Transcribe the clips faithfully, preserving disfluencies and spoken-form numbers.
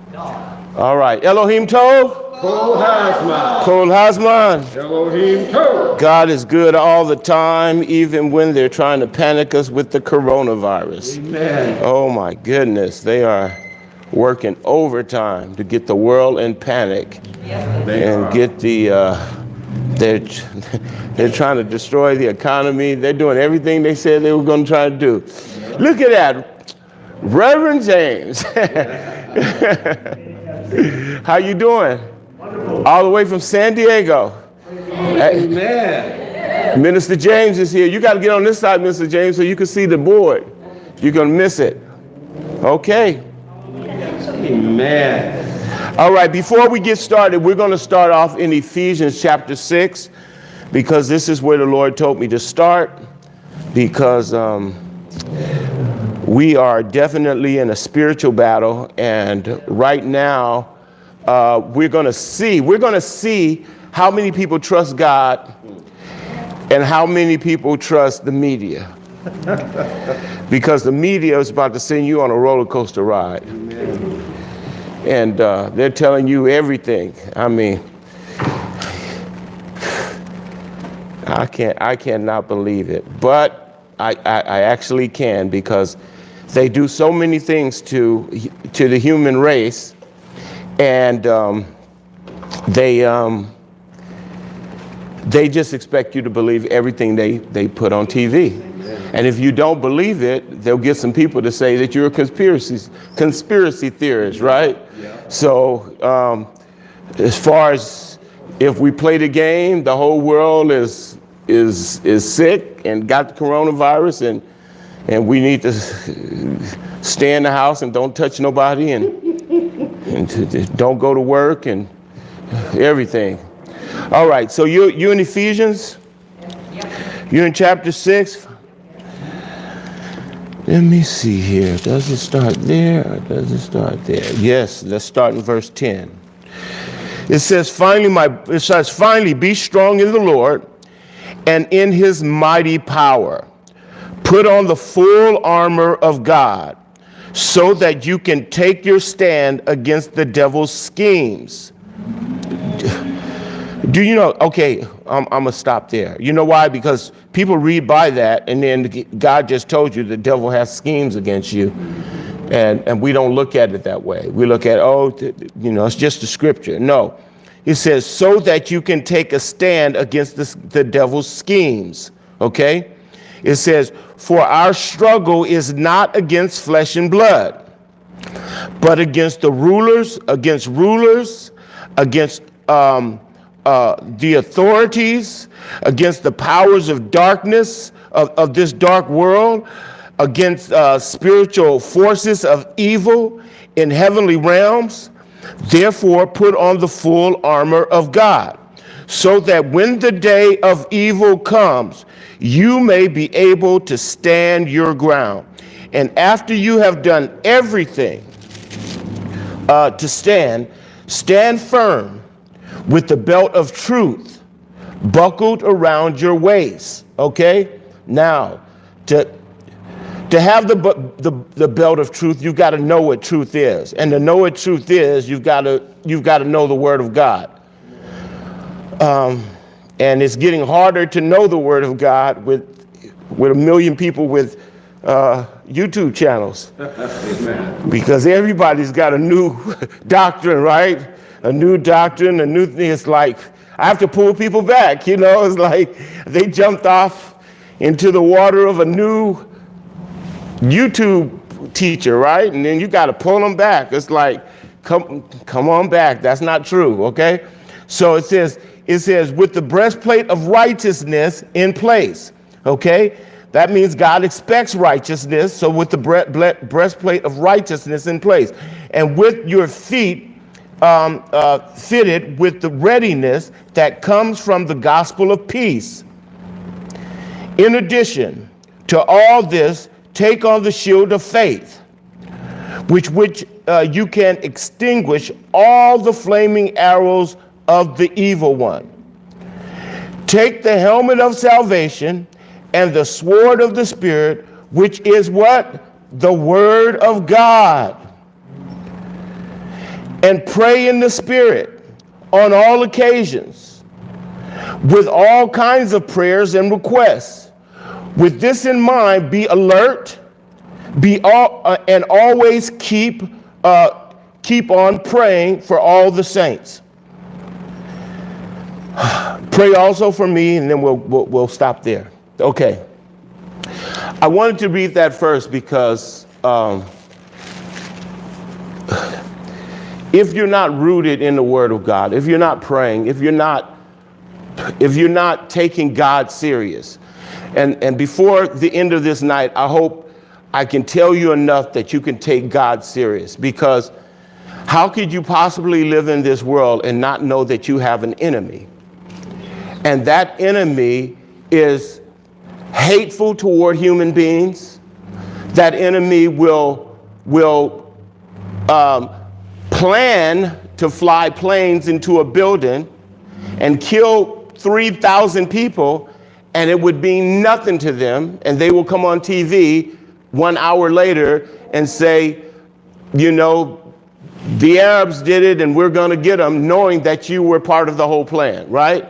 All right. Elohim Tov. Kol Hazman. Kol Hazman. Elohim Tov. God is good all the time, even when they're trying to panic us with the coronavirus. Amen. Oh my goodness. They are working overtime to get the world in panic. They and are. get the, uh, they're, they're trying to destroy the economy. They're doing everything they said they were going to try to do. Look at that. Reverend James. How you doing? Wonderful. All the way from San Diego. Amen. Minister James is here. You got to get on this side, Mister James, so you can see the board. You're going to miss it. Okay. Amen. All right, before we get started, we're going to start off in Ephesians chapter six, because this is where the Lord told me to start, because um, we are definitely in a spiritual battle, and right now uh, we're going to see, we're going to see how many people trust God and how many people trust the media. Because the media is about to send you on a roller coaster ride. Amen. And uh, they're telling you everything. I mean, I can't, I cannot believe it. But I, I, I actually can, because they do so many things to, to the human race. And um, they, um, they just expect you to believe everything they, they put on T V. And if you don't believe it, they'll get some people to say that you're a conspiracy, conspiracy theorist, right? Yeah. So um, as far as if we play the game, the whole world is is is sick and got the coronavirus, and and we need to stay in the house and don't touch nobody, and, and to, to don't go to work and everything. All right, so you you in Ephesians? You're in chapter six. Let me see here. Does it start there or does it start there? Yes, let's start in verse ten. It says, finally, my it says, finally, be strong in the Lord and in his mighty power. Put on the full armor of God so that you can take your stand against the devil's schemes. Do you know, okay, I'm, I'm going to stop there. You know why? Because people read by that, and then God just told you the devil has schemes against you. And, and we don't look at it that way. We look at, oh, you know, it's just the scripture. No. It says, so that you can take a stand against this, the devil's schemes. Okay? It says, for our struggle is not against flesh and blood, but against the rulers, against rulers, against um, uh, the authorities, against the powers of darkness of, of this dark world, against uh, spiritual forces of evil in heavenly realms. Therefore, put on the full armor of God, so that when the day of evil comes, you may be able to stand your ground. And after you have done everything uh, to stand, stand firm with the belt of truth buckled around your waist. Okay? Now, to To have the, the the belt of truth, you've got to know what truth is. And to know what truth is, you've got to you've got to know the Word of God. Um, and it's getting harder to know the Word of God with with a million people with uh, YouTube channels. Amen. Because everybody's got a new doctrine, right? A new doctrine, a new thing. It's like, I have to pull people back, you know? It's like they jumped off into the water of a new YouTube teacher, right? And then you got to pull them back. It's like, come, come on back. That's not true, okay? So it says, it says, with the breastplate of righteousness in place, okay? That means God expects righteousness. So with the bre- bre- breastplate of righteousness in place, and with your feet um, uh, fitted with the readiness that comes from the gospel of peace. In addition to all this, take on the shield of faith, which which uh, you can extinguish all the flaming arrows of the evil one. Take the helmet of salvation and the sword of the Spirit, which is what? The Word of God. and pray in the Spirit on all occasions, with all kinds of prayers and requests. With this in mind, be alert, be all, uh, and always keep uh, keep on praying for all the saints. Pray also for me, and then we'll, we'll we'll stop there. Okay. I wanted to read that first because um, if you're not rooted in the Word of God, if you're not praying, if you're not if you're not taking God serious, and and before the end of this night, I hope I can tell you enough that you can take God serious, because how could you possibly live in this world and not know that you have an enemy? And that enemy is hateful toward human beings. That enemy will will um, plan to fly planes into a building and kill three thousand people, and it would mean nothing to them. And they will come on T V one hour later and say, you know, the Arabs did it and we're going to get them, knowing that you were part of the whole plan, right?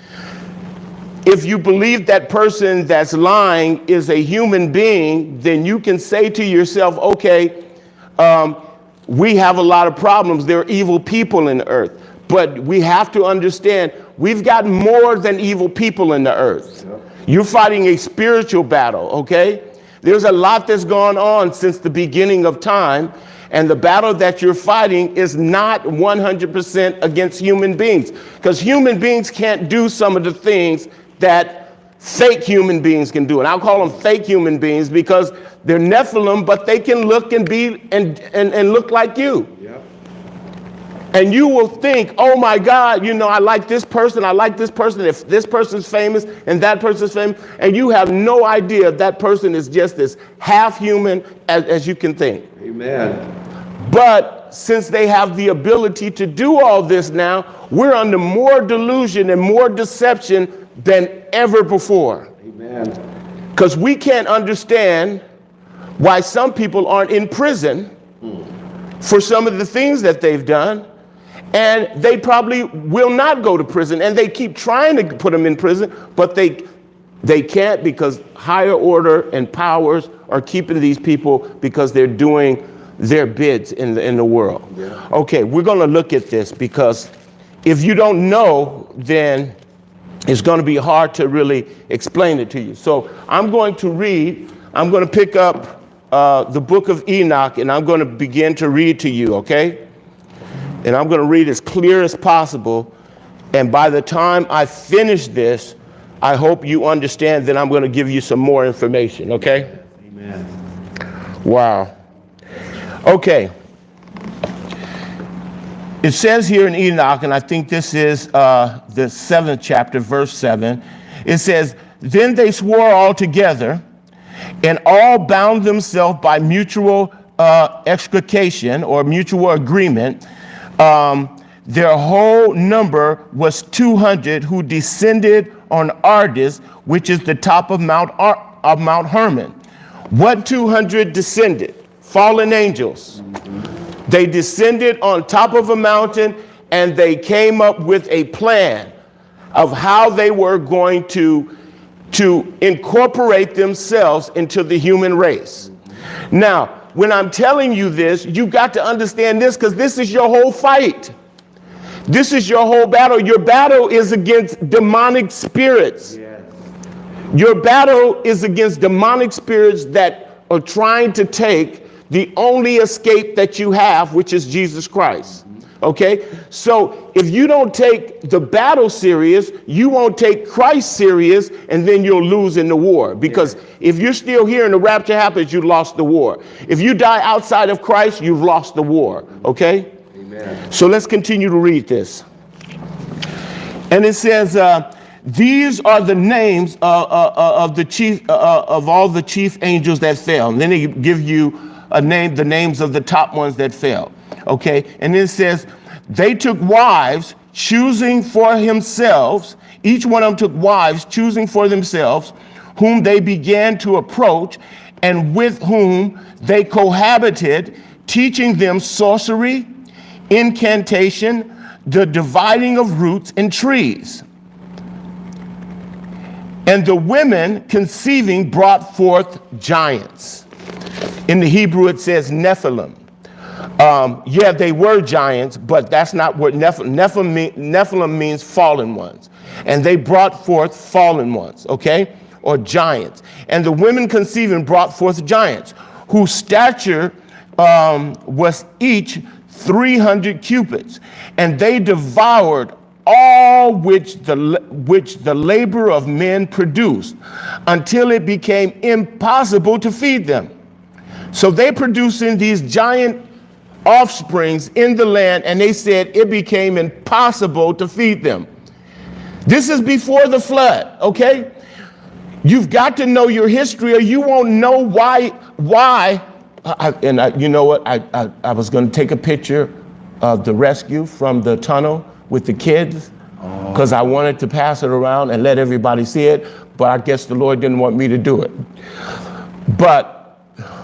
If you believe that person that's lying is a human being, then you can say to yourself, okay, um, we have a lot of problems. There are evil people in the earth. But we have to understand, we've got more than evil people in the earth. You're fighting a spiritual battle, okay? There's a lot that's gone on since the beginning of time. And the battle that you're fighting is not one hundred percent against human beings, because human beings can't do some of the things that fake human beings can do. And I'll call them fake human beings because they're Nephilim, but they can look and be and, and, and look like you. Yep. And you will think, oh my God, you know, I like this person, I like this person, if this person's famous and that person's famous, and you have no idea that person is just as half human as, as you can think. Amen. But since they have the ability to do all this now, we're under more delusion and more deception than ever before. Amen. Because we can't understand why some people aren't in prison for some of the things that they've done, and they probably will not go to prison, and they keep trying to put them in prison, but they they can't, because higher order and powers are keeping these people because they're doing their bids in the in the world. Yeah. Okay, we're going to look at this, because if you don't know, then it's going to be hard to really explain it to you. So I'm going to read, I'm going to pick up uh, the book of Enoch, and I'm going to begin to read to you, okay? And I'm going to read as clear as possible. And by the time I finish this, I hope you understand that I'm going to give you some more information, okay? Amen. Wow. Okay. It says here in Enoch, and I think this is uh, the seventh chapter, verse seven. It says, then they swore all together, and all bound themselves by mutual uh, extrication or mutual agreement. Um, their whole number was two hundred, who descended on Ardis, which is the top of Mount Ar- of Mount Hermon. What two hundred descended? Fallen angels. They descended on top of a mountain, and they came up with a plan of how they were going to, to incorporate themselves into the human race. Now, when I'm telling you this, you've got to understand this, because this is your whole fight. This is your whole battle. Your battle is against demonic spirits. Yes. Your battle is against demonic spirits that are trying to take the only escape that you have, which is Jesus Christ. Okay? So if you don't take the battle serious, you won't take Christ serious, and then you'll lose in the war. Because yeah. if you're still here and the rapture happens, you lost the war. If you die outside of Christ, you've lost the war. Okay? Amen. So let's continue to read this. And it says, uh, these are the names uh, uh, uh, of the chief uh, of all the chief angels that fell. And then they give you a name, the names of the top ones that fell. Okay, and it says they took wives, choosing for themselves. Each one of them took wives, choosing for themselves, whom they began to approach, and with whom they cohabited, teaching them sorcery, incantation, the dividing of roots and trees. And the women conceiving brought forth giants. In the Hebrew, it says Nephilim. Um, yeah, they were giants, but that's not what Nephilim, Nephilim, mean, Nephilim means fallen ones. And they brought forth fallen ones, okay? Or giants. And the women conceiving brought forth giants, whose stature um, was each three hundred cubits. And they devoured all which the, which the labor of men produced, until it became impossible to feed them. So they producing these giant offsprings in the land, and they said it became impossible to feed them. This is before the flood, okay? You've got to know your history, or you won't know why, why, I, and I, you know what, I, I, I was gonna take a picture of the rescue from the tunnel with the kids, because I wanted to pass it around and let everybody see it, but I guess the Lord didn't want me to do it. But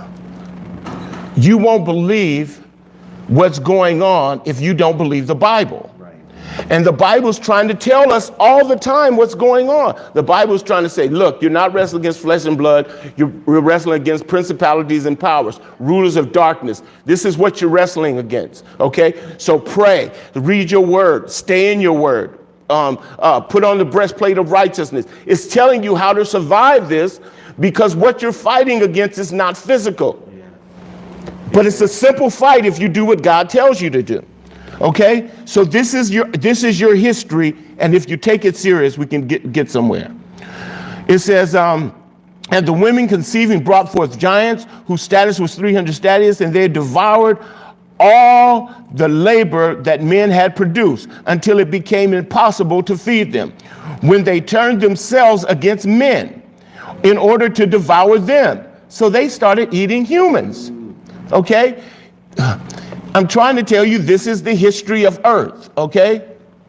you won't believe what's going on if you don't believe the Bible. Right. And the Bible's trying to tell us all the time what's going on. The Bible's trying to say, look, you're not wrestling against flesh and blood. You're wrestling against principalities and powers, rulers of darkness. This is what you're wrestling against, okay? So pray, read your word, stay in your word, um, uh, put on the breastplate of righteousness. It's telling you how to survive this, because what you're fighting against is not physical. But it's a simple fight if you do what God tells you to do. Okay? So this is your this is your history, and if you take it serious, we can get, get somewhere. It says, um, and the women conceiving brought forth giants, whose status was three hundred stadias, and they devoured all the labor that men had produced, until it became impossible to feed them, when they turned themselves against men in order to devour them. So they started eating humans. Okay? I'm trying to tell you this is the history of earth, okay?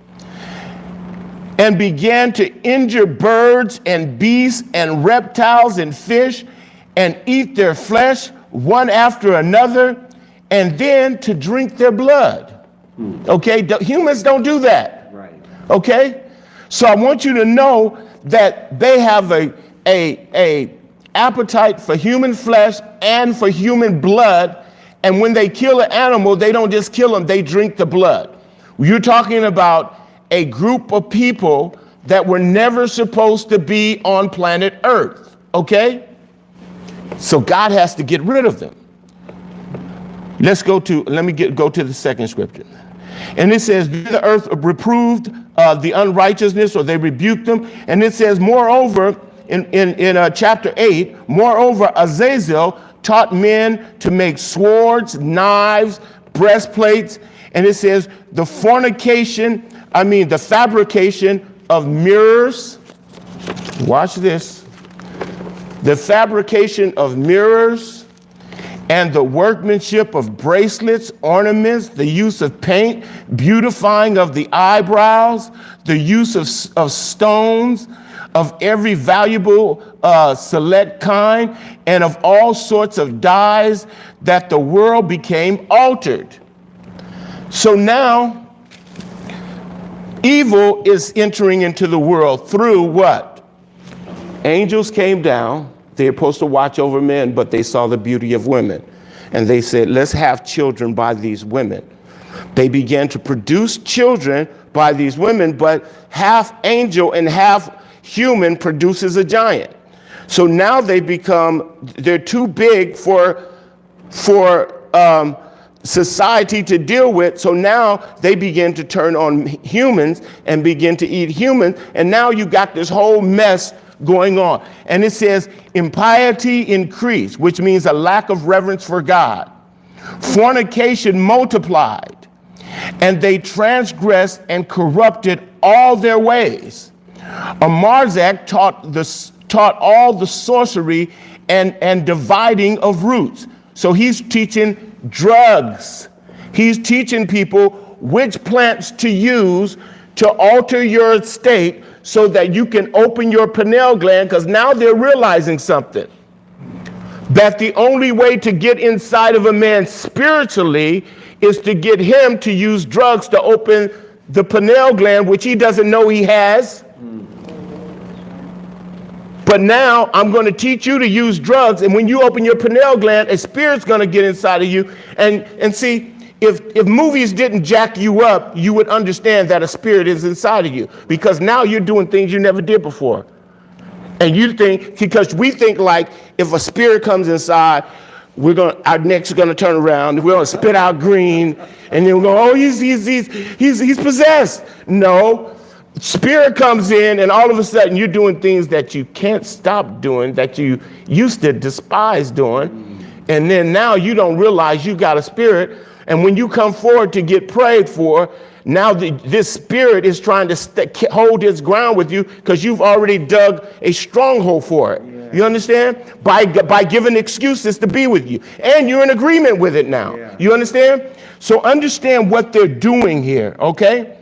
And began to injure birds and beasts and reptiles and fish, and eat their flesh one after another, and then to drink their blood. Okay? Humans don't do that. Right. Okay? So I want you to know that they have a, a, a appetite for human flesh and for human blood. And when they kill an animal, they don't just kill them, they drink the blood. You're talking about a group of people that were never supposed to be on planet Earth, okay? So God has to get rid of them. Let's go to, let me get, go to the second scripture. And it says, the earth reproved uh, the unrighteousness, or they rebuked them. And it says, moreover, in, in, in uh, chapter eight, moreover, Azazel taught men to make swords, knives, breastplates. And it says, the fornication, I mean, the fabrication of mirrors. Watch this. The fabrication of mirrors, and the workmanship of bracelets, ornaments, the use of paint, beautifying of the eyebrows, the use of, of stones, of every valuable uh, select kind, and of all sorts of dyes, that the world became altered. So now, evil is entering into the world through what? Angels came down. They were supposed to watch over men, but they saw the beauty of women. And they said, let's have children by these women. They began to produce children by these women, but half angel and half human produces a giant. So now they become, they're too big for, for um, society to deal with. So now they begin to turn on humans and begin to eat humans. And now you got this whole mess going on. And it says impiety increased, which means a lack of reverence for God. Fornication multiplied, and they transgressed and corrupted all their ways. Amarzak taught the taught all the sorcery and, and dividing of roots. So he's teaching drugs. He's teaching people which plants to use to alter your state so that you can open your pineal gland, because now they're realizing something. That the only way to get inside of a man spiritually is to get him to use drugs to open the pineal gland, which he doesn't know he has. But now I'm going to teach you to use drugs, and when you open your pineal gland, a spirit's going to get inside of you. And and see, if if movies didn't jack you up, you would understand that a spirit is inside of you, because now you're doing things you never did before. And you think, because we think like if a spirit comes inside, we're going our necks are going to turn around, we're going to spit out green, and then we're going, oh, he's he's he's he's he's possessed. No. Spirit comes in, and all of a sudden you're doing things that you can't stop doing, that you used to despise doing. And then now you don't realize you got a spirit. And when you come forward to get prayed for, now the, this spirit is trying to st- hold its ground with you, because you've already dug a stronghold for it. Yeah. You understand? By, by giving excuses to be with you. And you're in agreement with it now. Yeah. You understand? So understand what they're doing here, okay?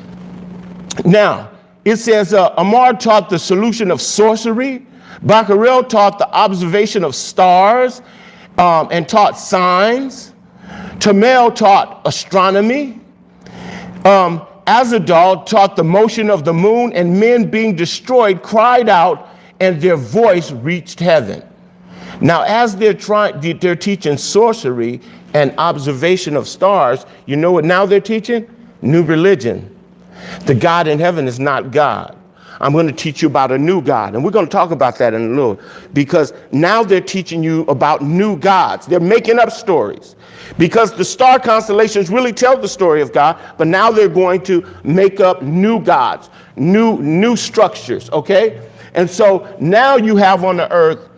Now, it says uh, Amar taught the solution of sorcery. Becquerel taught the observation of stars um, and taught signs. Tamel taught astronomy. Um, Azadal taught the motion of the moon, and men being destroyed cried out, and their voice reached heaven. Now, as they're trying, they're teaching sorcery and observation of stars, you know what now they're teaching? New religion. The God in heaven is not God. I'm going to teach you about a new God. And we're going to talk about that in a little, because now they're teaching you about new gods. They're making up stories, because the star constellations really tell the story of God, but now they're going to make up new gods, new, new structures, okay? And so now you have on the earth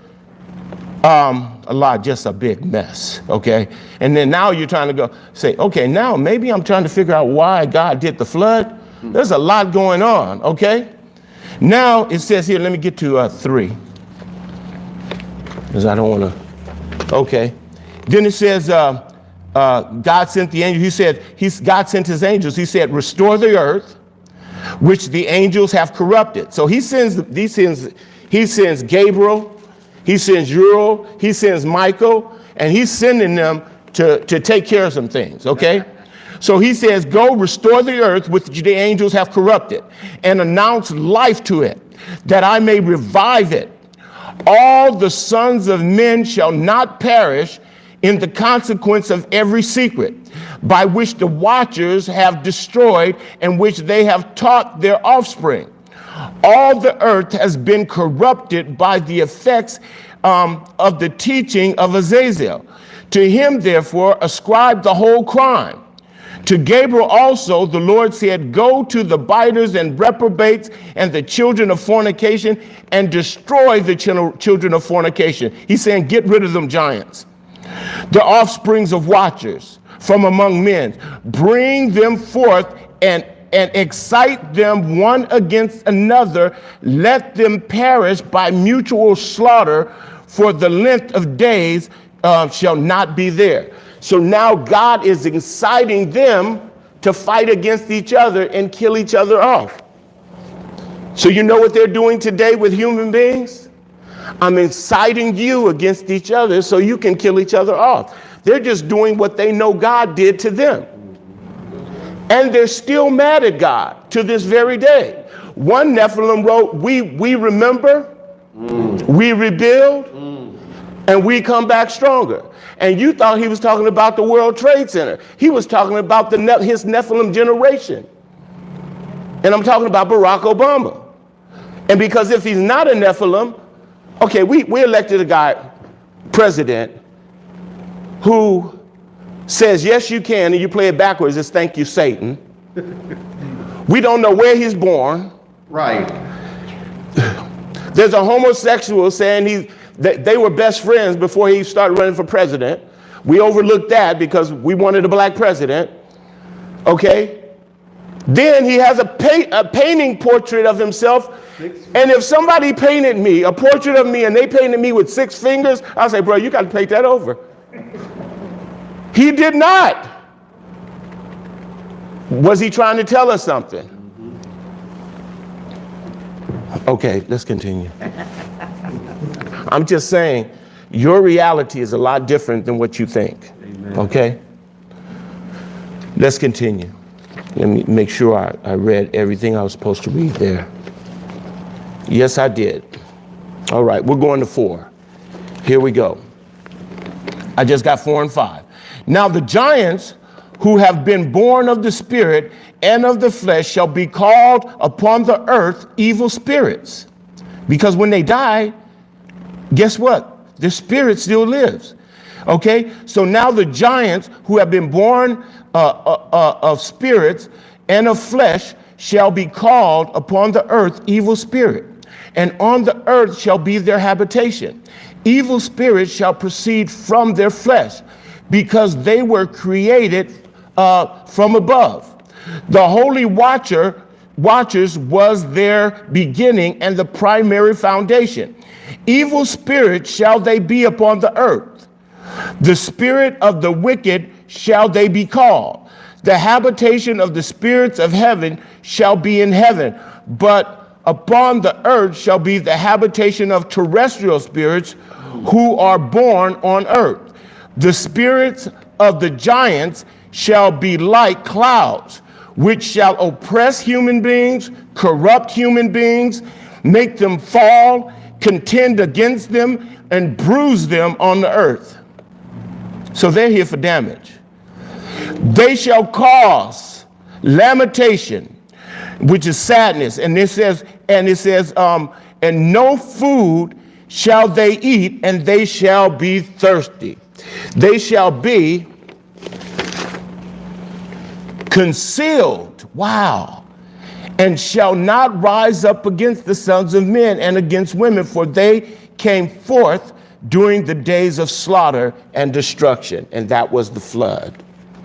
um, a lot, just a big mess, okay? And then now you're trying to go say, okay, now maybe I'm trying to figure out why God did the flood. There's a lot going on, okay? Now it says here, let me get to uh, three, because I don't want to, okay. Then it says, uh, uh, God sent the angels. He said, he's, God sent his angels. He said, restore the earth, which the angels have corrupted. So he sends, he sends, he sends Gabriel, he sends Uriel, he sends Michael, and he's sending them to, to take care of some things, okay? So he says, go restore the earth which the angels have corrupted, and announce life to it, that I may revive it. All the sons of men shall not perish in the consequence of every secret, by which the watchers have destroyed, and which they have taught their offspring. All the earth has been corrupted by the effects um, of the teaching of Azazel. To him, therefore, ascribe the whole crime. To Gabriel also the Lord said, go to the biters and reprobates and the children of fornication, and destroy the ch- children of fornication. He's saying, get rid of them giants. The offsprings of watchers from among men, bring them forth and, and excite them one against another. Let them perish by mutual slaughter, for the length of days uh, shall not be there. So now God is inciting them to fight against each other and kill each other off. So you know what they're doing today with human beings? I'm inciting you against each other so you can kill each other off. They're just doing what they know God did to them. And they're still mad at God to this very day. One Nephilim wrote, we, we remember, mm. we rebuild, mm. and we come back stronger. And you thought he was talking about the World Trade Center. He was talking about the ne- his Nephilim generation. And I'm talking about Barack Obama. And because if he's not a Nephilim, okay, we, we elected a guy, president, who says, yes, you can, and you play it backwards, it's thank you, Satan. We don't know where he's born. Right. There's a homosexual saying he, that they were best friends before he started running for president. We overlooked that because we wanted a black president. Okay? Then he has a, pa- a painting portrait of himself. And if somebody painted me, a portrait of me, and they painted me with six fingers, I'll say, bro, you got to paint that over. He did not. Was he trying to tell us something? Okay, let's continue. I'm just saying, your reality is a lot different than what you think. Amen. Okay? Let's continue. Let me make sure I, I read everything I was supposed to read there. Yes, I did. All right, we're going to four. Here we go. I just got four and five. Now the giants who have been born of the Spirit and of the flesh shall be called upon the earth evil spirits. Because when they die, guess what? The spirit still lives. Okay, so now the giants who have been born uh, uh, uh, of spirits and of flesh shall be called upon the earth evil spirit. And on the earth shall be their habitation. Evil spirits shall proceed from their flesh, because they were created uh, from above. The holy watcher, watchers was their beginning and the primary foundation. Evil spirits shall they be upon the earth. The spirit of the wicked shall they be called. The habitation of the spirits of heaven shall be in heaven, but upon the earth shall be the habitation of terrestrial spirits who are born on earth. The spirits of the giants shall be like clouds, which shall oppress human beings, corrupt human beings, make them fall, contend against them, and bruise them on the earth. So they're here for damage. They shall cause lamentation, which is sadness. And it says, and it says, um, and no food shall they eat, and they shall be thirsty. They shall be concealed, wow, and shall not rise up against the sons of men and against women, for they came forth during the days of slaughter and destruction. And that was the flood.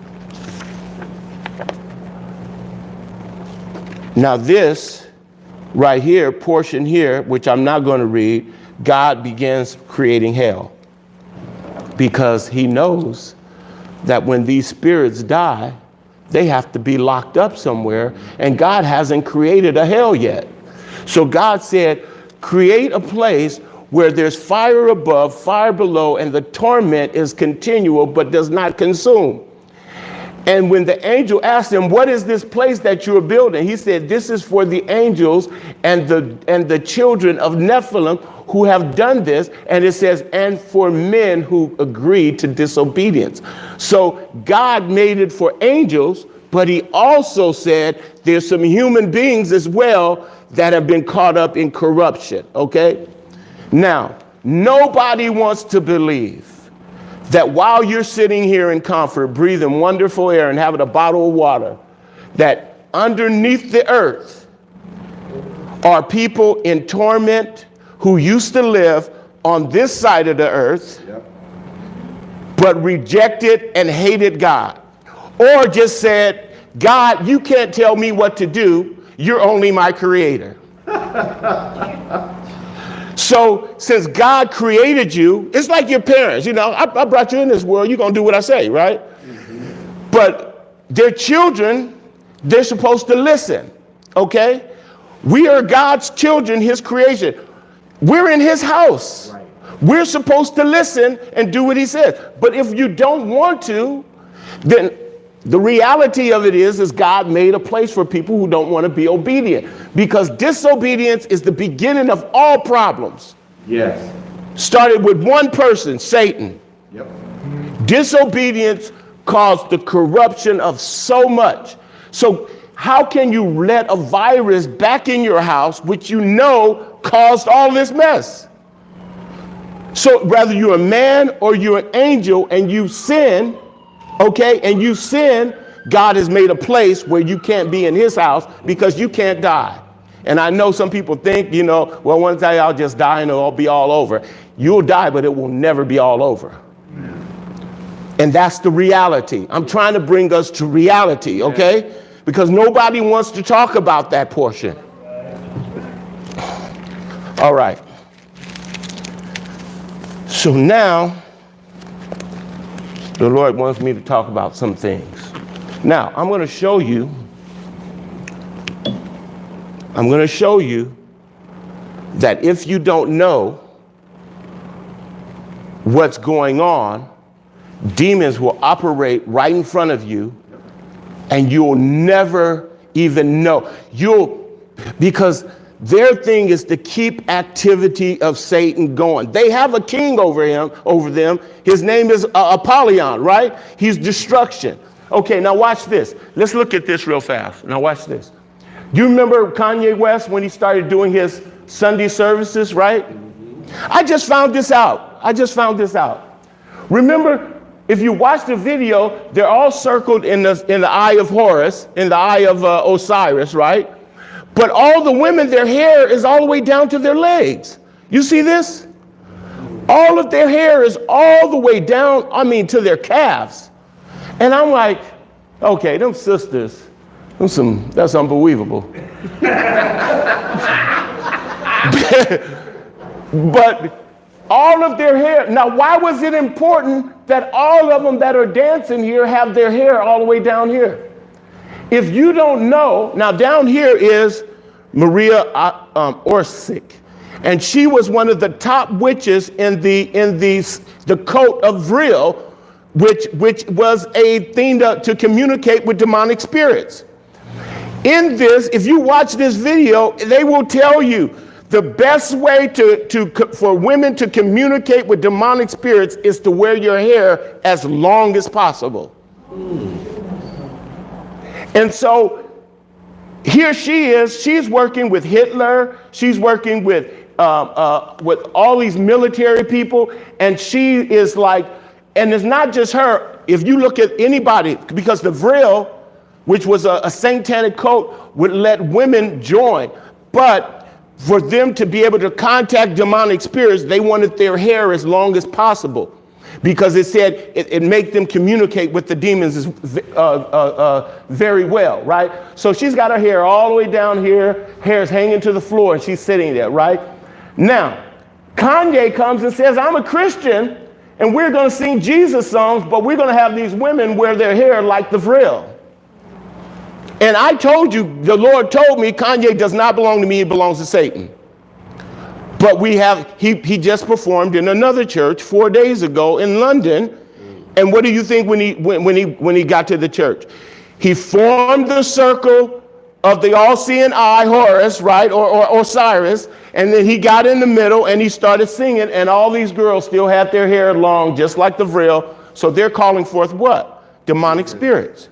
Now this right here, portion here, which I'm not going to read, God begins creating hell, because he knows that when these spirits die, they have to be locked up somewhere, and God hasn't created a hell yet. So God said, create a place where there's fire above, fire below, and the torment is continual but does not consume. And when the angel asked him, what is this place that you're building? He said, this is for the angels and the and the children of Nephilim who have done this. And it says, and for men who agreed to disobedience. So God made it for angels, but he also said there's some human beings as well that have been caught up in corruption, okay? Now, nobody wants to believe that while you're sitting here in comfort, breathing wonderful air and having a bottle of water, that underneath the earth are people in torment who used to live on this side of the earth, yep, but rejected and hated God, or just said, God, you can't tell me what to do. You're only my creator. So since God created you, it's like your parents, you know, I, I brought you in this world, you're going to do what I say, right? Mm-hmm. But their children, they're supposed to listen, okay? We are God's children, his creation. We're in his house. Right. We're supposed to listen and do what he says. But if you don't want to, then the reality of it is, is God made a place for people who don't want to be obedient, because disobedience is the beginning of all problems. Yes. Started with one person, Satan. Yep. Disobedience caused the corruption of so much. So how can you let a virus back in your house, which you know caused all this mess? So whether you're a man or you're an angel and you sin, okay, and you sin, God has made a place where you can't be in his house because you can't die. And I know some people think, you know, well, one day I'll just die and it'll be all over. You'll die, but it will never be all over. And that's the reality. I'm trying to bring us to reality, okay? Because nobody wants to talk about that portion. All right. So now, the Lord wants me to talk about some things. Now, I'm going to show you, I'm going to show you that if you don't know what's going on, demons will operate right in front of you and you'll never even know. You'll, because their thing is to keep activity of Satan going. They have a king over him, over them. His name is uh, Apollyon, right? He's destruction. Okay, now watch this. Let's look at this real fast. Now watch this. Do you remember Kanye West when he started doing his Sunday services, right? I just found this out. I just found this out. Remember, if you watch the video, they're all circled in the, in the eye of Horus, in the eye of uh, Osiris, right? But all the women, their hair is all the way down to their legs. You see this? All of their hair is all the way down, I mean, to their calves. And I'm like, okay, them sisters, them some, that's unbelievable. But all of their hair, now why was it important that all of them that are dancing here have their hair all the way down here? If you don't know, now down here is Maria uh, um, Orsic, and she was one of the top witches in the in the the coat of Vril, which which was a thing to, to communicate with demonic spirits. In this, if you watch this video, they will tell you the best way to, to for women to communicate with demonic spirits is to wear your hair as long as possible. Mm. And so here she is, she's working with Hitler, she's working with, uh, uh, with all these military people, and she is like, and it's not just her, if you look at anybody, because the Vril, which was a, a satanic cult, would let women join, but for them to be able to contact demonic spirits, they wanted their hair as long as possible. Because it said it, it made them communicate with the demons uh, uh, uh, very well, right? So she's got her hair all the way down here, hair's hanging to the floor, and she's sitting there, right? Now, Kanye comes and says, I'm a Christian, and we're going to sing Jesus songs, but we're going to have these women wear their hair like the Vril. And I told you, the Lord told me, Kanye does not belong to me, he belongs to Satan. But we have, he, he just performed in another church four days ago in London. And what do you think when he, when, when he, when he got to the church? He formed the circle of the all-seeing eye, Horus, right, or, or Osiris. And then he got in the middle and he started singing, and all these girls still had their hair long, just like the Vril. So they're calling forth what? Demonic spirits.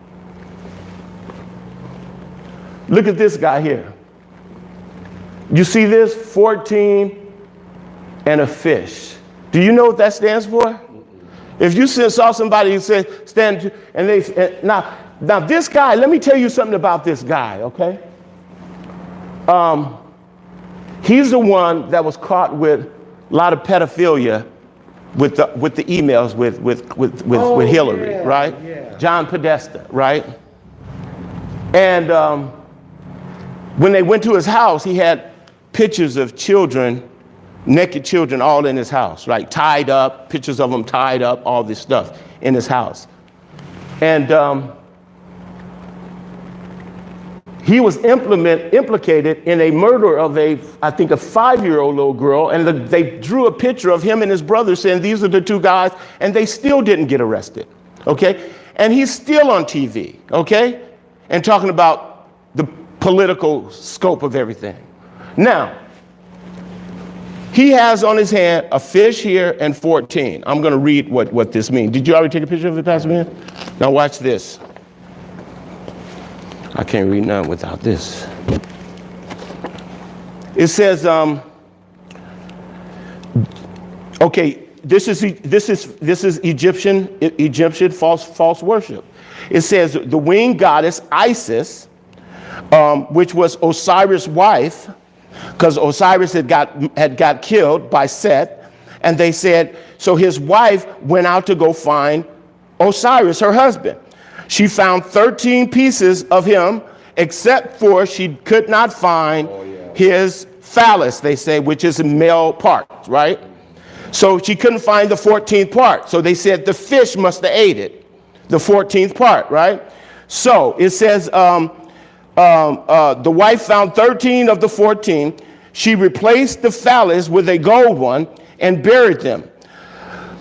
Look at this guy here. You see this? fourteen and a fish. Do you know what that stands for? If you saw somebody who said, stand, and they, now, now this guy, let me tell you something about this guy, okay? Um, he's the one that was caught with a lot of pedophilia with the, with the emails with, with, with, with, oh, with Hillary, yeah, right? Yeah. John Podesta, right? And um, when they went to his house, he had pictures of children, naked children, all in his house, right? Tied up, pictures of them tied up, all this stuff in his house. And um, he was implement, implicated in a murder of a, I think, a five-year-old little girl. And the, they drew a picture of him and his brother saying, these are the two guys, and they still didn't get arrested, okay? And he's still on T V, okay? And talking about the political scope of everything. Now, he has on his hand a fish here and fourteen. I'm going to read what, what this means. Did you already take a picture of it, Pastor Ben? Now watch this. I can't read none without this. It says, um, okay, this is this is this is Egyptian Egyptian false false worship. It says the winged goddess Isis, um, which was Osiris' wife, because Osiris had got had got killed by Seth, and they said, so his wife went out to go find Osiris, her husband. She found thirteen pieces of him, except for she could not find oh, yeah. his phallus, they say, which is a male part, right? So she couldn't find the fourteenth part. So they said the fish must have ate it, the fourteenth part, right? So it says, um, Um, uh, the wife found thirteen of the fourteen. She replaced the phallus with a gold one and buried them.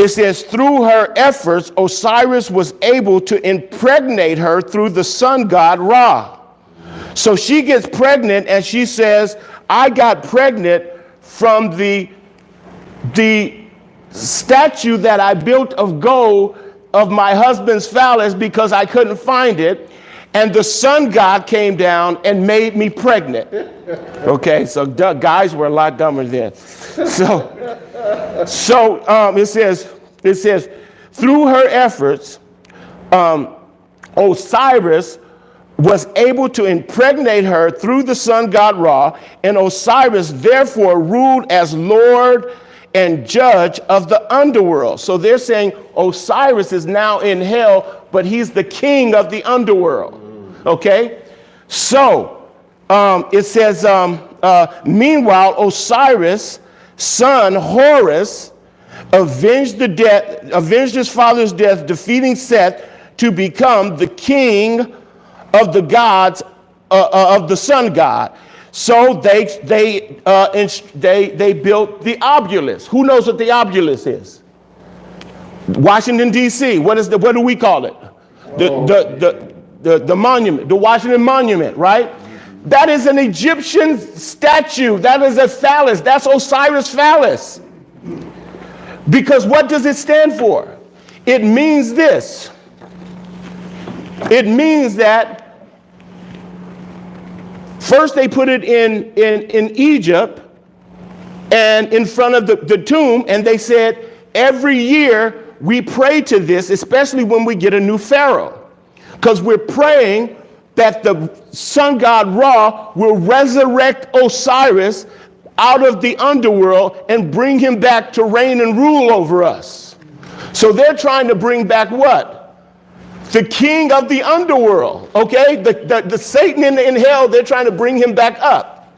it says, through her efforts, Osiris was able to impregnate her through the sun god Ra. So she gets pregnant and she says, I got pregnant from the, the statue that I built of gold of my husband's phallus because I couldn't find it. And the sun god came down and made me pregnant. Okay, so d- guys were a lot dumber then. So, so um, it says, it says, through her efforts, um, Osiris was able to impregnate her through the sun god Ra, and Osiris therefore ruled as Lord and judge of the underworld. So they're saying Osiris is now in hell, but he's the king of the underworld. Okay? So um, it says, um, uh, meanwhile, Osiris' son Horus avenged the death, avenged his father's death, defeating Seth to become the king of the gods, uh, uh, of the sun god. So they they uh, inst- they they built the obelisk. Who knows what the obelisk is? Washington D C. What is the what do we call it? The the the the, the monument, the Washington Monument, right? That is an Egyptian statue. That is a phallus. That's Osiris phallus. Because what does it stand for? It means this. It means that first they put it in, in, in Egypt and in front of the, the tomb, and they said, every year we pray to this, especially when we get a new pharaoh, because we're praying that the sun god Ra will resurrect Osiris out of the underworld and bring him back to reign and rule over us. So they're trying to bring back what? The king of the underworld, okay? The, the, the Satan in, in hell, they're trying to bring him back up.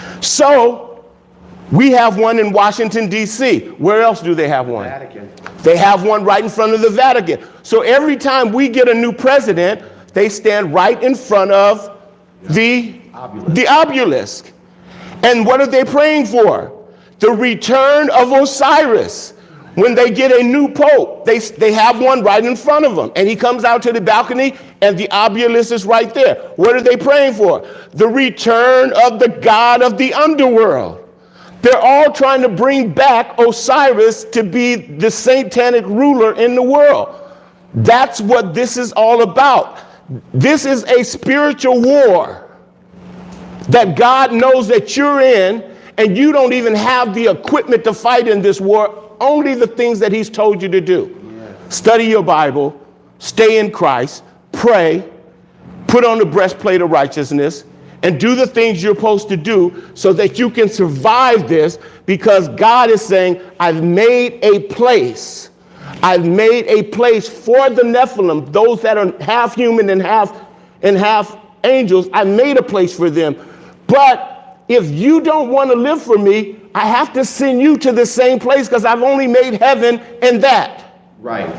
So we have one in Washington, D C. Where else do they have one? Vatican. They have one right in front of the Vatican. So every time we get a new president, they stand right in front of the obelisk. the obelisk. And what are they praying for? The return of Osiris. When they get a new pope, they, they have one right in front of them. And he comes out to the balcony and the obelisk is right there. What are they praying for? The return of the god of the underworld. They're all trying to bring back Osiris to be the satanic ruler in the world. That's what this is all about. This is a spiritual war that God knows that you're in, and you don't even have the equipment to fight in this war. Only the things that he's told you to do. Yes. Study your Bible, stay in Christ, pray, put on the breastplate of righteousness, and do the things you're supposed to do so that you can survive this, because God is saying, I've made a place. I've made a place for the Nephilim, those that are half human and half and half angels. I made a place for them. But if you don't want to live for me, I have to send you to the same place, because I've only made heaven and that. Right.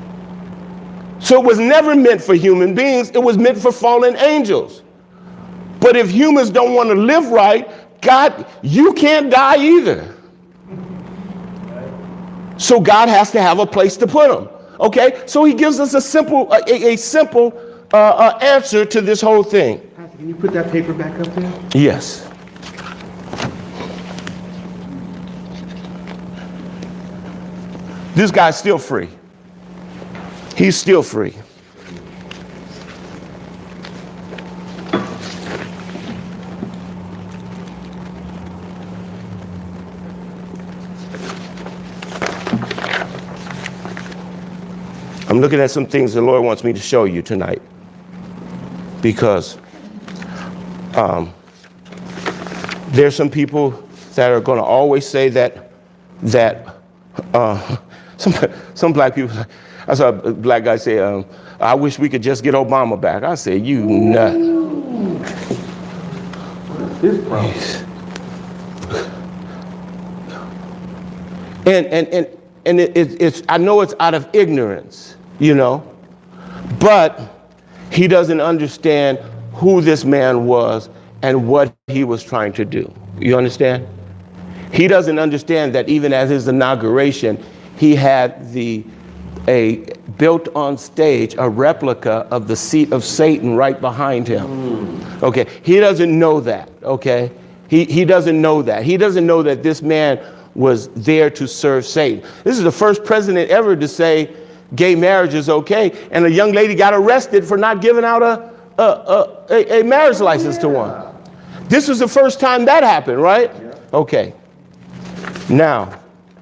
So it was never meant for human beings. It was meant for fallen angels. But if humans don't want to live right, God, you can't die either. So God has to have a place to put them. Okay? So he gives us a simple, a, a simple uh, uh, answer to this whole thing. Pastor, can you put that paper back up there? Yes. This guy's still free. He's still free. I'm looking at some things the Lord wants me to show you tonight, because um, there's some people that are going to always say that that uh, some some black people. I saw a black guy say, um, "I wish we could just get Obama back." I said, "You nut." His problem. And and and and it, it, it's I know it's out of ignorance, you know, but he doesn't understand who this man was and what he was trying to do. You understand? He doesn't understand that even at his inauguration, he had the a built on stage a replica of the seat of Satan right behind him. Mm. Okay, he doesn't know that. Okay, he he doesn't know that. He doesn't know that this man was there to serve Satan. This is the first president ever to say gay marriage is okay, and a young lady got arrested for not giving out a a a, a marriage license yeah. to one. This was the first time that happened, right? Yeah. Okay. Now,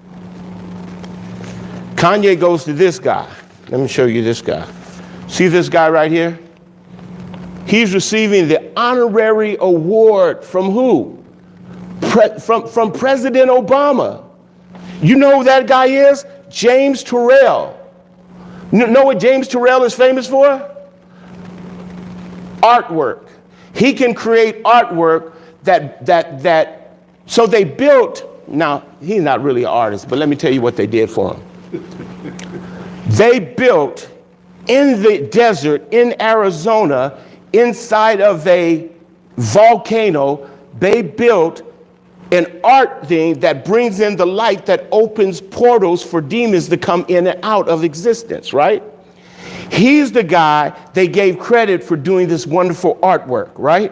Kanye goes to this guy. Let me show you this guy. See this guy right here? He's receiving the honorary award from who? Pre- from, from President Obama. You know who that guy is? James Turrell. You know what James Turrell is famous for? Artwork. He can create artwork that, that, that, so they built, now he's not really an artist, but let me tell you what they did for him. They built in the desert in Arizona, inside of a volcano, they built an art thing that brings in the light that opens portals for demons to come in and out of existence, right? He's the guy they gave credit for doing this wonderful artwork, right?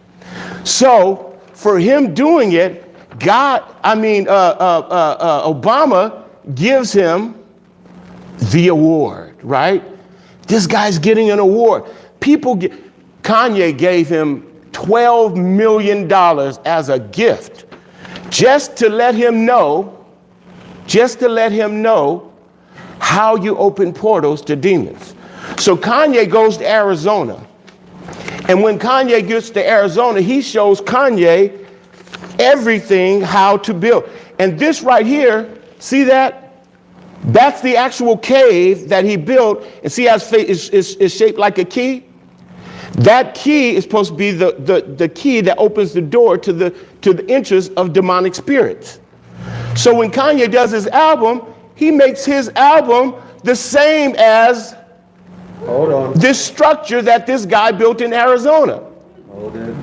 So for him doing it, God, I mean, uh, uh, uh, uh, Obama gives him the award, right? This guy's getting an award. People get, Kanye gave him twelve million dollars as a gift just to let him know, just to let him know how you open portals to demons. So Kanye goes to Arizona. And when Kanye gets to Arizona, he shows Kanye everything how to build. And this right here, see that? That's the actual cave that he built. And see how it's, it's, it's shaped like a key? That key is supposed to be the, the, the key that opens the door to the, to the entrance of demonic spirits. So when Kanye does his album, he makes his album the same as Hold on. this structure that this guy built in Arizona. Hold it.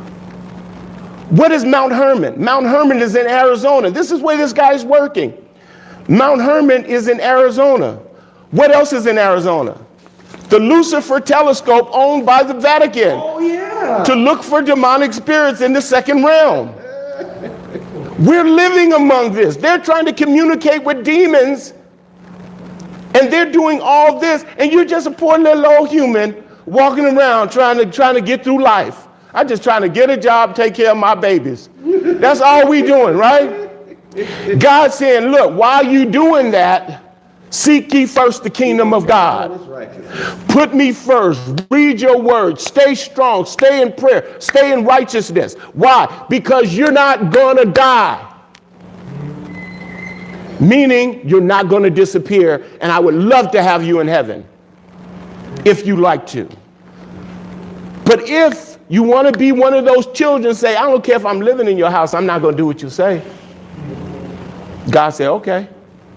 What is Mount Hermon? Mount Hermon is in Arizona. This is where this guy is working. Mount Hermon is in Arizona. What else is in Arizona? The Lucifer telescope owned by the Vatican. Oh, yeah. To look for demonic spirits in the second realm. We're living among this. They're trying to communicate with demons, and they're doing all this, and you're just a poor little old human walking around trying to trying to get through life. I'm just trying to get a job, take care of my babies. That's all we doing, right? God's saying, look, while you doing that, seek ye first the kingdom of God. Put me first. Read your word. Stay strong. Stay in prayer. Stay in righteousness. Why? Because you're not going to die. Meaning you're not going to disappear, and I would love to have you in heaven if you like to. But if you want to be one of those children, say, I don't care if I'm living in your house, I'm not going to do what you say. God said, okay.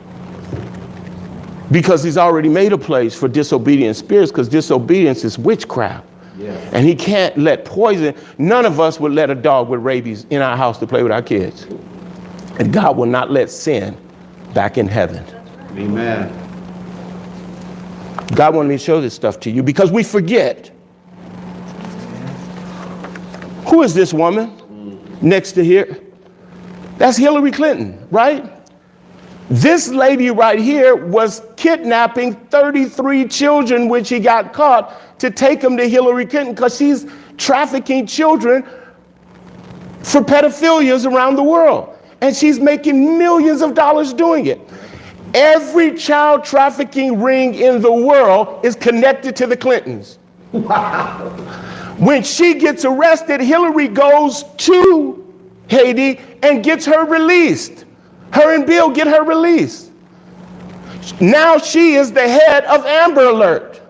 Because he's already made a place for disobedient spirits, because disobedience is witchcraft. Yes. And he can't let poison. None of us would let a dog with rabies in our house to play with our kids. And God will not let sin back in heaven. Amen. God wanted me to show this stuff to you because we forget. Who is this woman mm. next to here? That's Hillary Clinton, right? This lady right here was kidnapping thirty-three children, which he got caught, to take them to Hillary Clinton because she's trafficking children for pedophilias around the world. And she's making millions of dollars doing it. Every child trafficking ring in the world is connected to the Clintons. Wow. When she gets arrested, Hillary goes to Haiti and gets her released. Her and Bill get her released. Now she is the head of Amber Alert.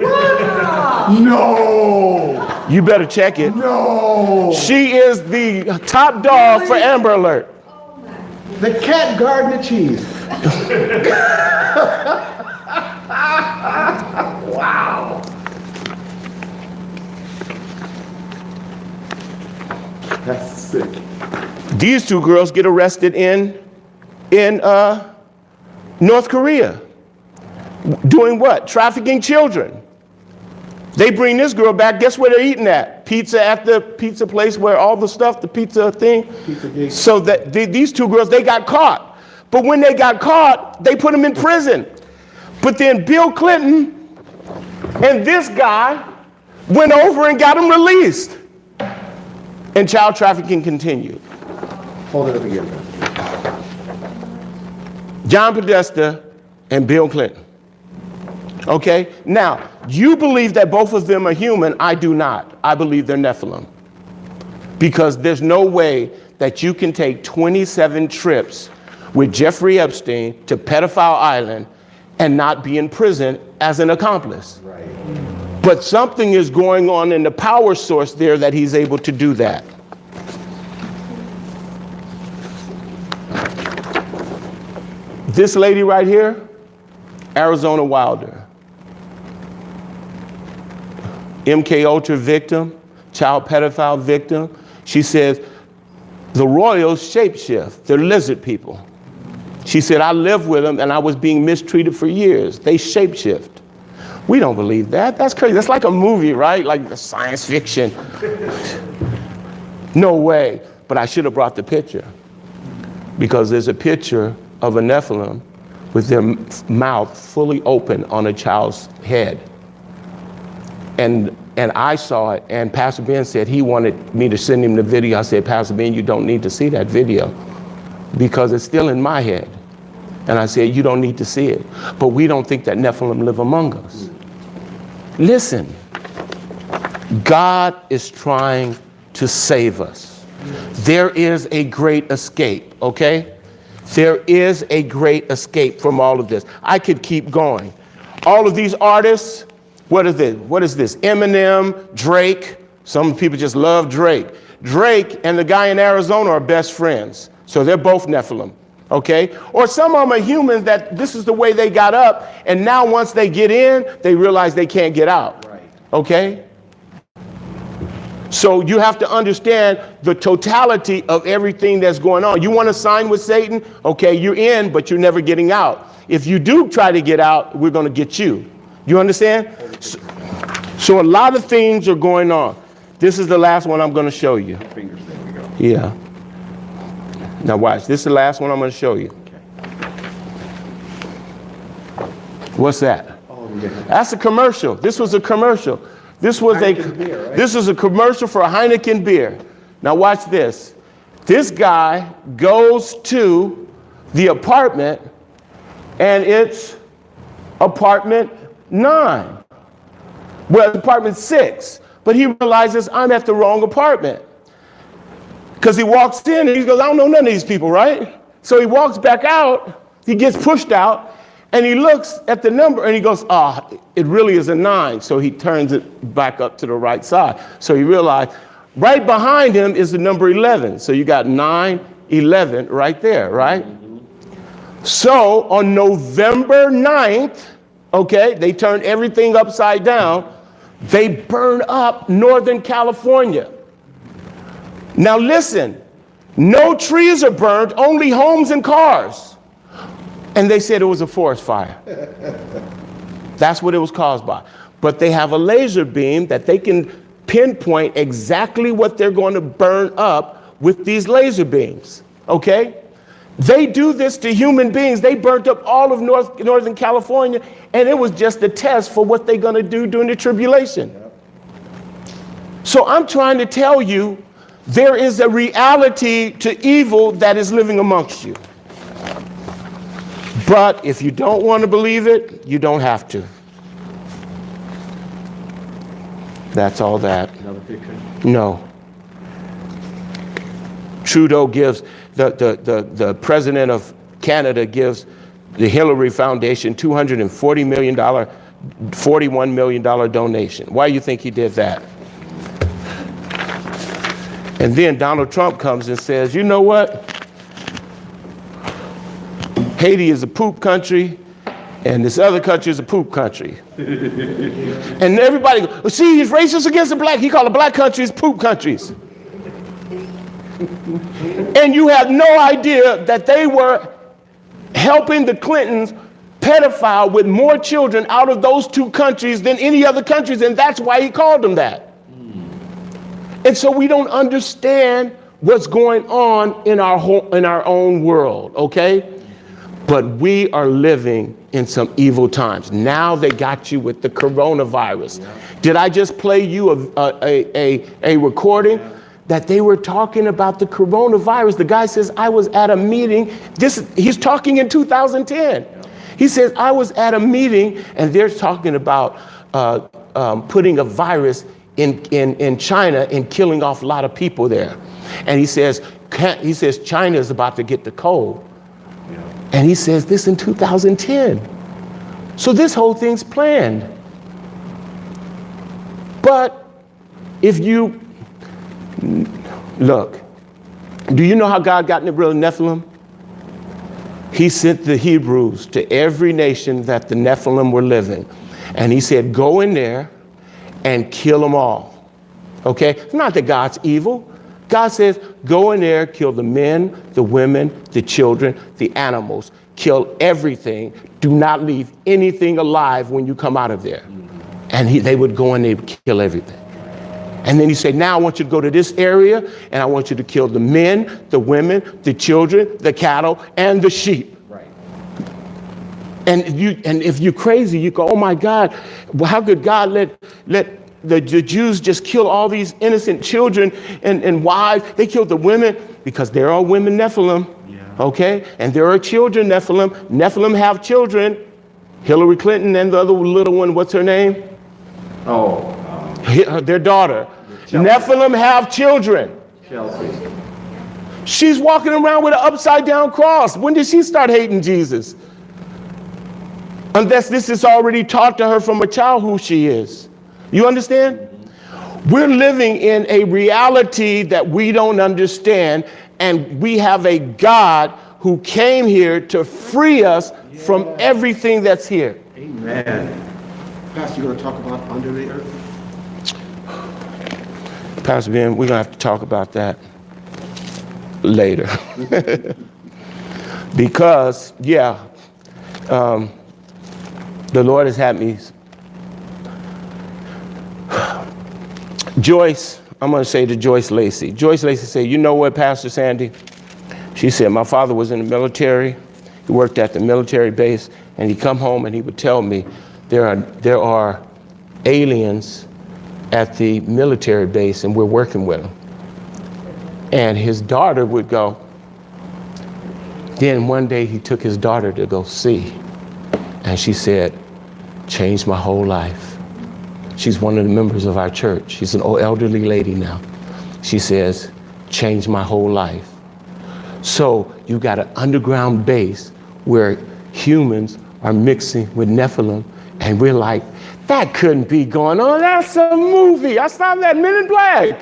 No. You better check it. No. She is the top dog for Amber Alert. The cat guarding the cheese. Wow. That's sick. These two girls get arrested in, in uh, North Korea. Doing what? Trafficking children. They bring this girl back. Guess where they're eating at? Pizza at the pizza place where all the stuff, the pizza thing. Pizzagate. So that they, these two girls, they got caught. But when they got caught, they put them in prison. But then Bill Clinton and this guy went over and got them released. And child trafficking continued. Hold it up again. John Podesta and Bill Clinton. Okay? Now, you believe that both of them are human. I do not. I believe they're Nephilim. Because there's no way that you can take twenty-seven trips with Jeffrey Epstein to Pedophile Island and not be in prison as an accomplice. Right. But something is going on in the power source there that he's able to do that. This lady right here, Arizona Wilder. M K Ultra victim, child pedophile victim. She says, the royals shapeshift. They're lizard people. She said, I lived with them and I was being mistreated for years. They shapeshift. We don't believe that. That's crazy. That's like a movie, right? Like the science fiction. No way. But I should have brought the picture. Because there's a picture of a Nephilim with their m- mouth fully open on a child's head. And and I saw it, and Pastor Ben said he wanted me to send him the video. I said, Pastor Ben, you don't need to see that video because it's still in my head. And I said, you don't need to see it. But we don't think that Nephilim live among us. Listen, God is trying to save us. There is a great escape, okay? There is a great escape from all of this. I could keep going. All of these artists, what is this? What is this? Eminem, Drake. Some people just love Drake. Drake and the guy in Arizona are best friends. So they're both Nephilim, okay? Or some of them are humans that this is the way they got up, and now once they get in, they realize they can't get out, Right. okay? So you have to understand the totality of everything that's going on. You want to sign with Satan? Okay, you're in, but you're never getting out. If you do try to get out, we're going to get you. You understand? So, so a lot of things are going on. This is the last one I'm going to show you. Fingers, there we go. Yeah. Now watch. This is the last one I'm going to show you. What's that? Oh, yeah. That's a commercial. This was a commercial. This was Heineken a beer, right? This is a commercial for a Heineken beer. Now watch this. This guy goes to the apartment, and it's apartment nine. Well, it's apartment six. But he realizes I'm at the wrong apartment. Because he walks in and he goes, I don't know none of these people, right? So he walks back out, he gets pushed out, and he looks at the number and he goes, ah, oh, it really is a nine. So he turns it back up to the right side. So he realized right behind him is the number eleven. So you got nine, eleven right there, right? Mm-hmm. So on November ninth, okay, they turn everything upside down. They burn up Northern California. Now listen, no trees are burned, only homes and cars. And they said it was a forest fire. That's what it was caused by. But they have a laser beam that they can pinpoint exactly what they're going to burn up with these laser beams, okay? They do this to human beings. They burnt up all of North, Northern California, and it was just a test for what they're going to do during the tribulation. So I'm trying to tell you, there is a reality to evil that is living amongst you. But if you don't want to believe it, you don't have to. That's all that. Another picture. No. Trudeau gives, the, the, the, the president of Canada gives the Hillary Foundation two hundred forty million dollars, forty-one million dollars donation. Why do you think he did that? And then Donald Trump comes and says, you know what? Haiti is a poop country, and this other country is a poop country. And everybody goes, see, he's racist against the black. He called the black countries poop countries. And you have no idea that they were helping the Clintons pedophile with more children out of those two countries than any other countries, and that's why he called them that. Mm. And so we don't understand what's going on in our whole, in our own world, okay? But we are living in some evil times. Now they got you with the coronavirus. Yeah. Did I just play you a, a, a, a recording yeah. that they were talking about the coronavirus? The guy says, I was at a meeting. This, he's talking in two thousand ten. Yeah. He says, I was at a meeting and they're talking about uh, um, putting a virus in, in, in China and killing off a lot of people there. And he says, can't, he says, China is about to get the cold. And he says this in two thousand ten. So this whole thing's planned. But if you, look, do you know how God got rid of Nephilim? He sent the Hebrews to every nation that the Nephilim were living. And he said, go in there and kill them all. Okay? It's not that God's evil. God says, go in there, kill the men, the women, the children, the animals, kill everything. Do not leave anything alive when you come out of there. Mm-hmm. And he, they would go in there and kill everything. And then he said, now I want you to go to this area and I want you to kill the men, the women, the children, the cattle, and the sheep. Right. And you, and if you're crazy, you go, oh my God, well, how could God let, let, The, the Jews just kill all these innocent children and, and wives? They killed the women because there are women Nephilim, yeah. okay? And there are children Nephilim. Nephilim have children. Hillary Clinton and the other little one, what's her name? Oh. Um, Their daughter. Chelsea. Nephilim have children. Chelsea. She's walking around with an upside down cross. When did she start hating Jesus? Unless this is already taught to her from a child who she is. You understand? We're living in a reality that we don't understand, and we have a God who came here to free us yeah. from everything that's here. Amen. Pastor, you going to talk about under the earth? Pastor Ben, we're going to have to talk about that later. Because, yeah, um, the Lord has had me. Joyce, I'm going to say to Joyce Lacey. Joyce Lacey said, you know what, Pastor Sandy? She said, my father was in the military. He worked at the military base, and he'd come home and he would tell me there are, there are aliens at the military base and we're working with them. And his daughter would go. Then one day he took his daughter to go see. And she said, changed my whole life. She's one of the members of our church. She's an old elderly lady now. She says, changed my whole life. So you got an underground base where humans are mixing with Nephilim, and we're like, that couldn't be going on. That's a movie. I saw that Men in Black.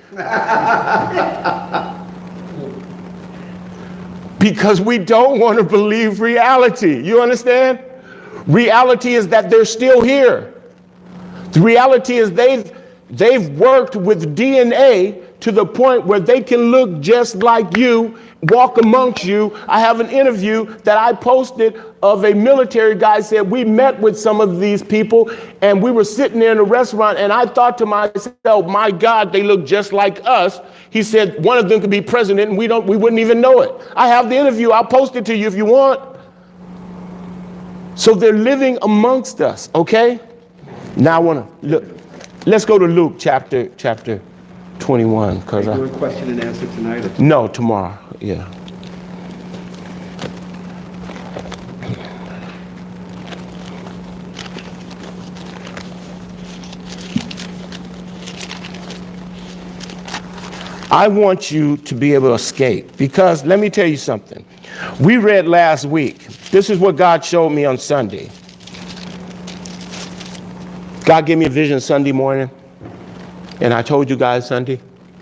Because we don't want to believe reality. You understand? Reality is that they're still here. The reality is they've, they've worked with D N A to the point where they can look just like you, walk amongst you. I have an interview that I posted of a military guy said, we met with some of these people and we were sitting there in a restaurant and I thought to myself, my God, they look just like us. He said one of them could be president and we don't, we wouldn't even know it. I have the interview. I'll post it to you if you want. So they're living amongst us, okay? Now I want to look. Let's go to Luke chapter chapter twenty-one. Cause Are you doing question and answer tonight? Or no, tomorrow. Yeah. I want you to be able to escape because let me tell you something. We read last week. This is what God showed me on Sunday. God gave me a vision Sunday morning, and I told you guys Sunday,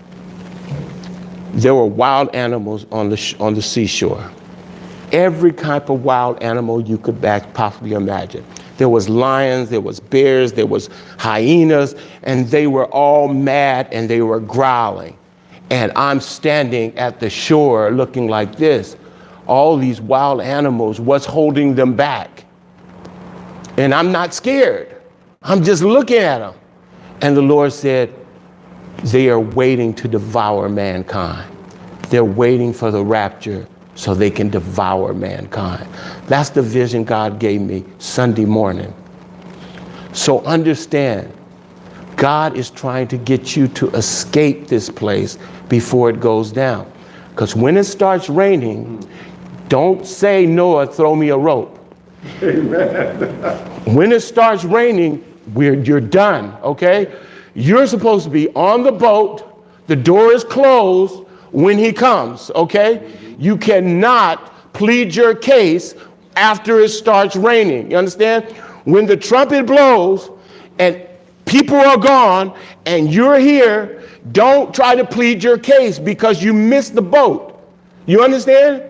there were wild animals on the sh- on the seashore. Every type of wild animal you could back possibly imagine. There was lions, there was bears, there was hyenas, and they were all mad and they were growling. And I'm standing at the shore looking like this. all these wild animals, what's holding them back? And I'm not scared. I'm just looking at them. And the Lord said, they are waiting to devour mankind. They're waiting for the rapture so they can devour mankind. That's the vision God gave me Sunday morning. So understand, God is trying to get you to escape this place before it goes down. Because when it starts raining, don't say, Noah, throw me a rope. Amen. When it starts raining, we're, you're done, okay? You're supposed to be on the boat. The door is closed when he comes, okay? You cannot plead your case after it starts raining. You understand? When the trumpet blows and people are gone and you're here, don't try to plead your case because you missed the boat. You understand?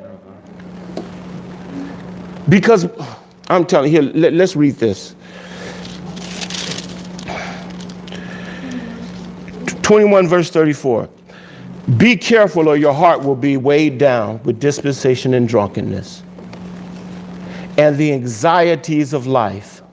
Because I'm telling you, here, let, let's read this. twenty-one verse thirty-four. Be careful or your heart will be weighed down with dispensation and drunkenness and the anxieties of life.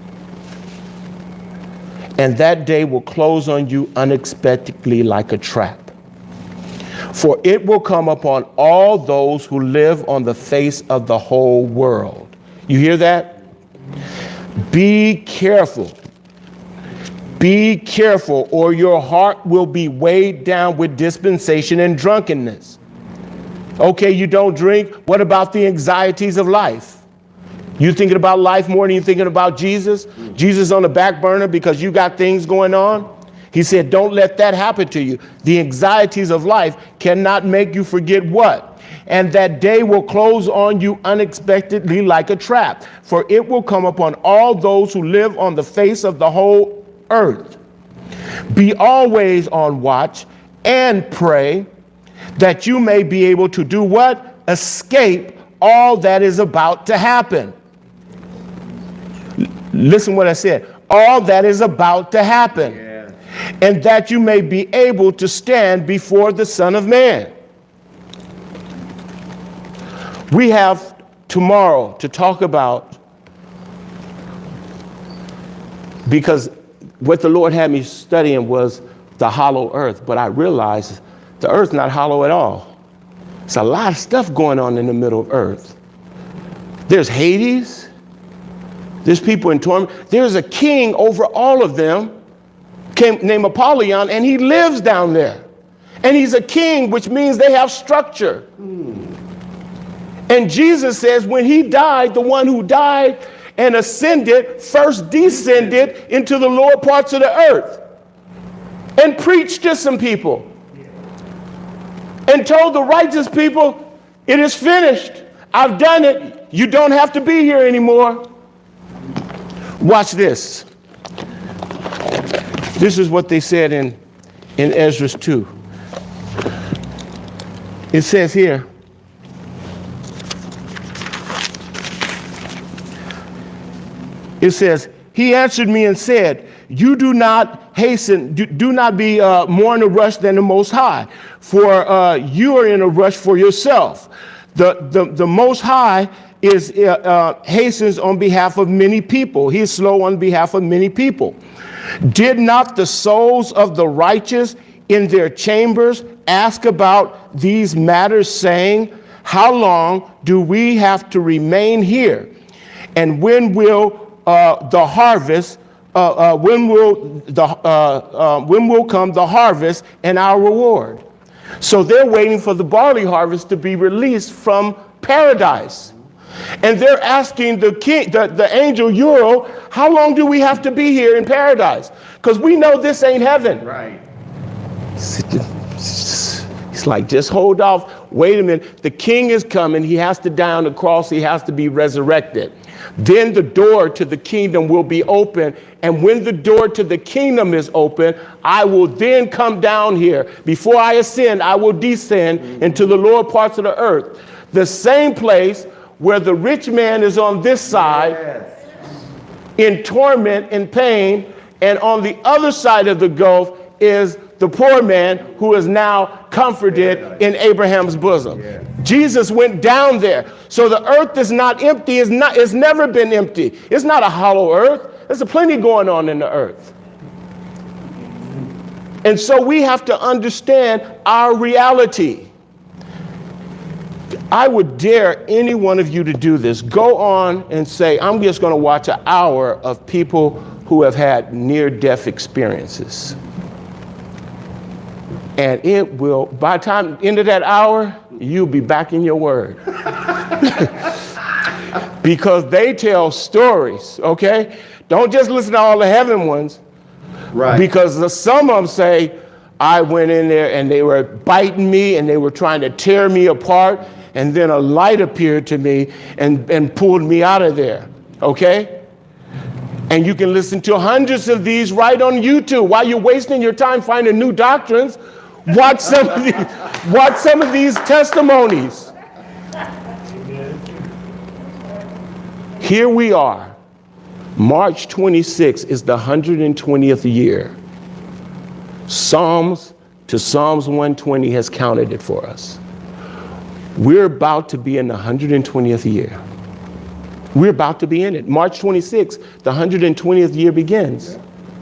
And that day will close on you unexpectedly like a trap. For it will come upon all those who live on the face of the whole world. You hear that? Be careful. Be careful, or your heart will be weighed down with dispensation and drunkenness. Okay, you don't drink. What about the anxieties of life? You thinking about life more than you thinking about Jesus? Jesus on the back burner because you got things going on? He said, don't let that happen to you. The anxieties of life cannot make you forget what? And that day will close on you unexpectedly like a trap, for it will come upon all those who live on the face of the whole earth. Be always on watch and pray that you may be able to do what? Escape all that is about to happen. L- listen what I said. All that is about to happen. Yeah. And that you may be able to stand before the Son of Man. We have tomorrow to talk about, because what the Lord had me studying was the hollow earth, but I realized the earth's not hollow at all. There's a lot of stuff going on in the middle of earth. There's Hades. There's people in torment. There's a king over all of them came, named Apollyon, and he lives down there. And he's a king, which means they have structure. Hmm. And Jesus says when he died, the one who died and ascended first descended into the lower parts of the earth and preached to some people and told the righteous people, it is finished. I've done it. You don't have to be here anymore. Watch this. This is what they said in, in Ezra two. It says here, it says, he answered me and said, you do not hasten, do, do not be uh, more in a rush than the Most High, for uh, you are in a rush for yourself. The, the, the Most High is uh, uh, hastens on behalf of many people. He is slow on behalf of many people. Did not the souls of the righteous in their chambers ask about these matters, saying, how long do we have to remain here? And when will uh, the harvest, uh, uh, when will the uh, uh, when will come the harvest and our reward? So they're waiting for the barley harvest to be released from paradise. And they're asking the king, the, the angel Uriel, how long do we have to be here in paradise? Because we know this ain't heaven. Right. It's like, just hold off. Wait a minute. The king is coming. He has to die on the cross. He has to be resurrected. Then the door to the kingdom will be open. And when the door to the kingdom is open, I will then come down here. Before I ascend, I will descend mm-hmm. into the lower parts of the earth. The same place where the rich man is on this side, yes. in torment and pain, and on the other side of the gulf is the poor man who is now comforted in Abraham's bosom. Jesus went down there. So the earth is not empty. It's not, it's never been empty. It's not a hollow earth. There's plenty going on in the earth. And so we have to understand our reality. I would dare any one of you to do this. Go on and say, I'm just going to watch an hour of people who have had near-death experiences. And it will, by the time end of that hour, you'll be back in your word. Because they tell stories, okay? Don't just listen to all the heaven ones. Right. Because the, some of them say, I went in there and they were biting me and they were trying to tear me apart. And then a light appeared to me and, and pulled me out of there, okay? And you can listen to hundreds of these right on YouTube. While you're wasting your time finding new doctrines, watch some of these, watch some of these testimonies. Here we are. March twenty-sixth is the one hundred twentieth year. Psalms to Psalms one twenty has counted it for us. We're about to be in the one hundred twentieth year. We're about to be in it. March twenty-sixth, the one hundred twentieth year begins.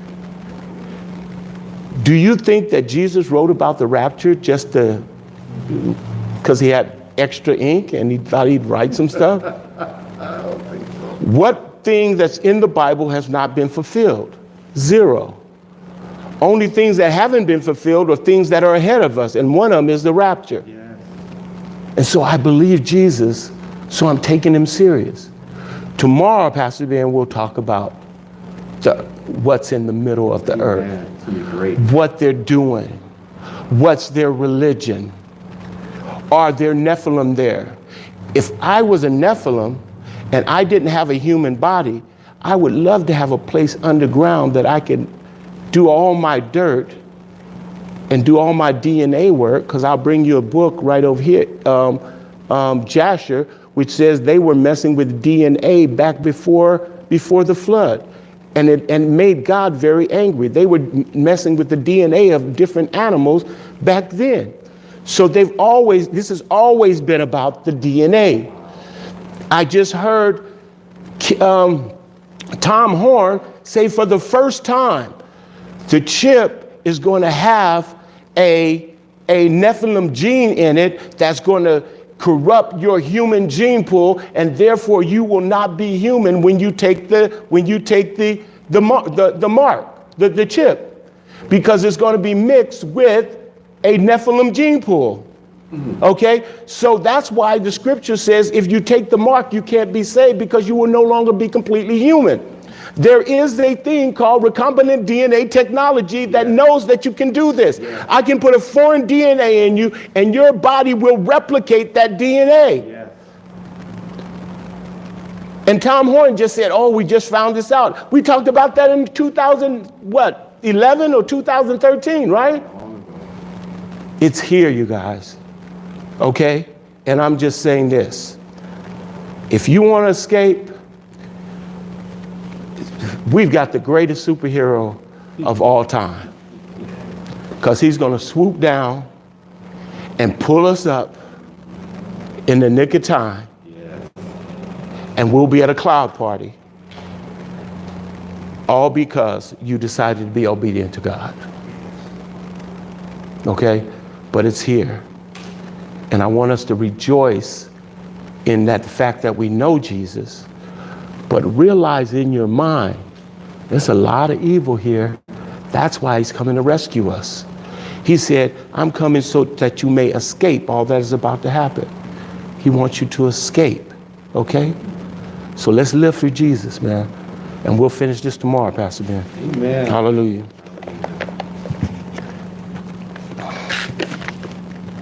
Do you think that Jesus wrote about the rapture just to, because he had extra ink and he thought he'd write some stuff? I don't think so. What thing that's in the Bible has not been fulfilled? Zero. Only things that haven't been fulfilled are things that are ahead of us, and one of them is the rapture. Yeah. And so I believe Jesus, so I'm taking him serious. Tomorrow, Pastor Ben, we'll talk about the, what's in the middle of the yeah, earth, it's gonna be great. What they're doing, what's their religion, are there Nephilim there? If I was a Nephilim and I didn't have a human body, I would love to have a place underground that I could do all my dirt and do all my D N A work, because I'll bring you a book right over here, um, um, Jasher, which says they were messing with D N A back before before the flood. And it and made God very angry. They were messing with the D N A of different animals back then. So they've always, this has always been about the D N A. I just heard um, Tom Horn say for the first time, the chip is going to have a, a Nephilim gene in it that's going to corrupt your human gene pool, and therefore you will not be human when you take the when you take the the mark the, the mark the, the chip, because it's going to be mixed with a Nephilim gene pool. Mm-hmm. Okay, so that's why the scripture says if you take the mark, you can't be saved, because you will no longer be completely human. There is a thing called recombinant D N A technology that yeah. knows that you can do this. Yeah. I can put a foreign D N A in you and your body will replicate that D N A. Yeah. And Tom Horn just said, oh, we just found this out. We talked about that in two thousand, what, eleven or two thousand thirteen, right? It's here, you guys. Okay? And I'm just saying this. If you want to escape, we've got the greatest superhero of all time, because he's going to swoop down and pull us up in the nick of time, yeah. and we'll be at a cloud party, all because you decided to be obedient to God. Okay? But it's here. And I want us to rejoice in that fact that we know Jesus, but realize in your mind, there's a lot of evil here. That's why he's coming to rescue us. He said, I'm coming so that you may escape all that is about to happen. He wants you to escape, okay? So let's live for Jesus, man. And we'll finish this tomorrow, Pastor Ben. Amen. Hallelujah.